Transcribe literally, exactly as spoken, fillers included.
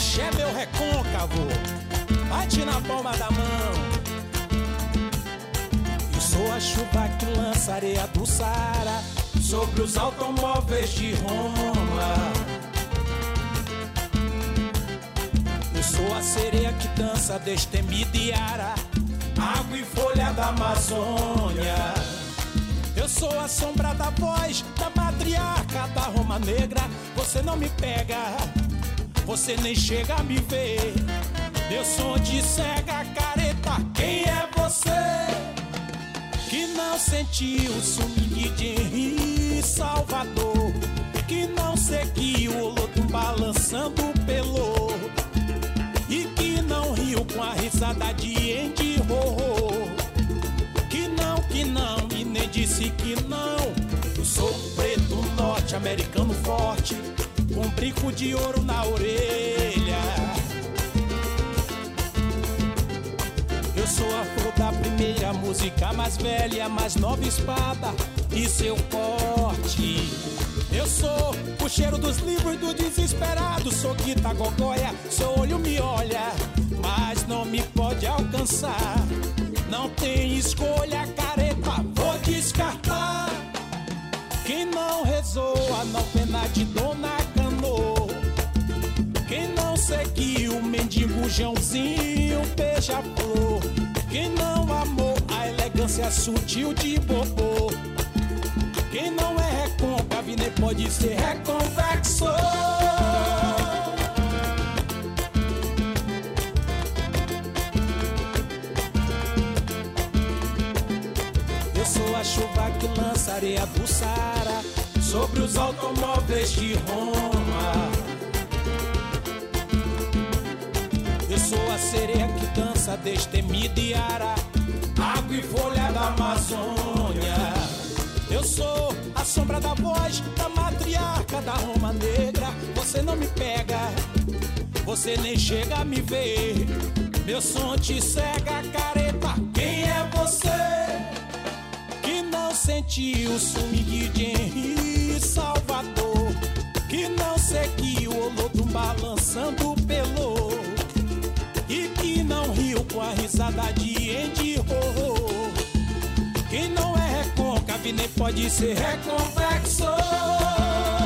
axé, meu recôncavo, bate na palma da mão. Eu sou a chuva que lança areia do Saara sobre os automóveis de Roma. Eu sou a sereia que dança destemida e ara, água e folha da Amazônia. Eu sou a sombra da voz da matriarca da Roma Negra. Você não me pega, você nem chega a me ver. Meu som de cega careta, quem é você? Que não sentiu o swing de Henri Salvador, que não seguiu o Olodum balançando pelo, e que não riu com a risada de Andy Ho-Ho. Que não, que não, e nem disse que não. Eu sou um preto norte-americano forte, com um brinco de ouro na orelha. Eu sou a flor da primeira música, mais velha, mais nova espada e seu corte. Eu sou o cheiro dos livros do desesperado, sou Guita Gogóia, seu olho me olha, mas não me pode alcançar. Não tem escolha, careta, vou descartar. Quem não rezou a novena de Dona Cano, quem não seguiu o mendigo Joãozinho beija-flor, quem não amou a elegância sutil de Bobô, quem não é recôncavo nem pode ser reconvexo. Eu sou a chuva que lança areia do Saara sobre os automóveis de Roma. Eu sou a sereia que dança destemida e ara, água e folha da Amazônia. Eu sou a sombra da voz da matriarca da Roma Negra. Você não me pega, você nem chega a me ver. Meu som te cega, careta, quem é você? Que não sentiu o swing de Henri Salvador, que não seguiu o Olodum balançando pelo, e que não riu com a risada de Andy Ho-Ho. Quem não é recôncavo nem pode ser reconvexo.